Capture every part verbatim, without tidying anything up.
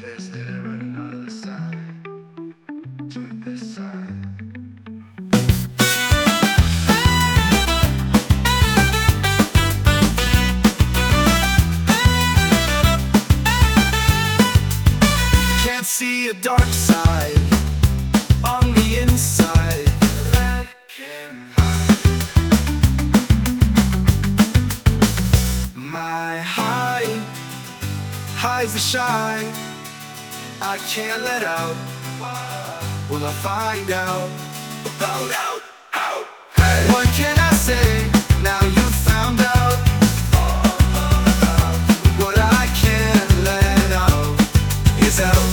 Is there another side to this side? Can't see a dark side on the inside that can hide. My hide hides the shine I can't let out. Will I find out? Out, out, out. Hey. What can I say now you found out? What I can't let out is out.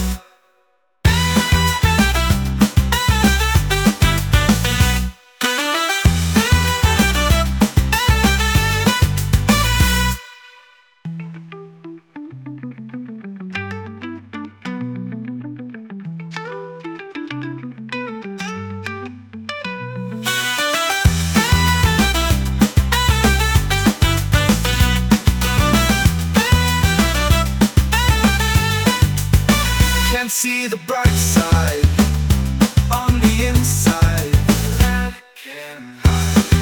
Can't see the bright side on the inside that can hide.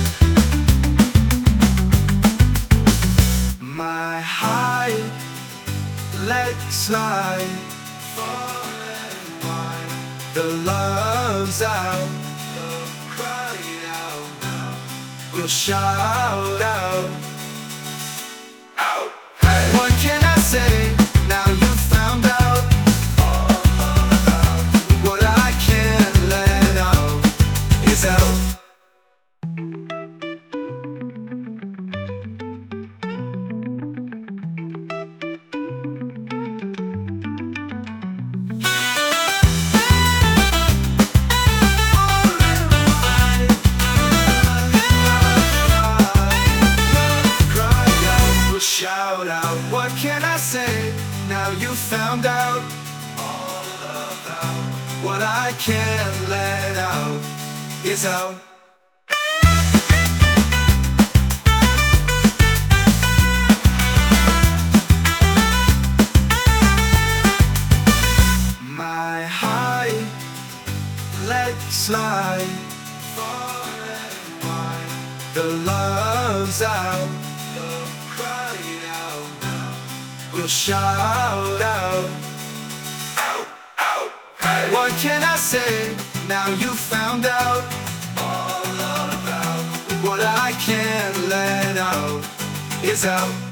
My hide let slide far and wide. The love's out, the crying out now. We'll shout out, out. Hey. What can I say now you found out? Out. Shout out, what can I say now you found out all about what I can't let out is out. My high let slide far and wide. The love's out, the crying out now. We'll shout out, out, out. Hey. What can I say now you found out all about what I can't let out is out.